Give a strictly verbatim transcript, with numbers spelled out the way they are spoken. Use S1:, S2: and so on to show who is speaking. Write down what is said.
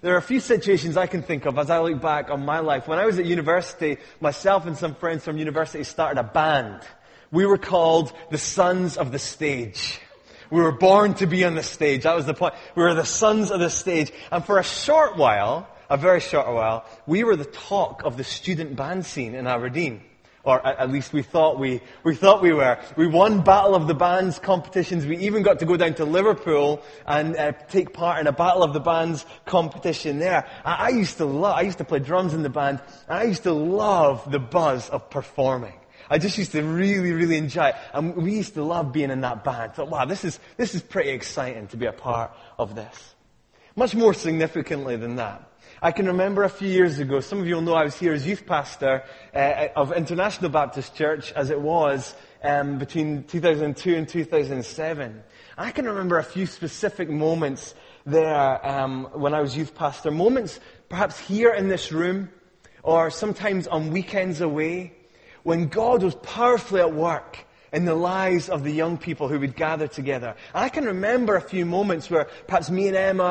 S1: There are a few situations I can think of as I look back on my life. When I was at university, myself and some friends from university started a band. We were called the Sons of the Stage. We were born to be on the stage. That was the point. We were the sons of the stage. And for a short while, a very short while, we were the talk of the student band scene in Aberdeen. Or at least we thought we, we thought we were. We won Battle of the Bands competitions. We even got to go down to Liverpool and uh, take part in a Battle of the Bands competition there. I, I used to love, I used to play drums in the band, and I used to love the buzz of performing. I just used to really, really enjoy it. And we used to love being in that band. I thought, wow, this is, this is pretty exciting to be a part of this. Much more significantly than that, I can remember a few years ago, some of you will know I was here as youth pastor uh, of International Baptist Church as it was um, between two thousand two and two thousand seven. I can remember a few specific moments there um, when I was youth pastor. Moments perhaps here in this room or sometimes on weekends away when God was powerfully at work in the lives of the young people who would gather together. And I can remember a few moments where perhaps me and Emma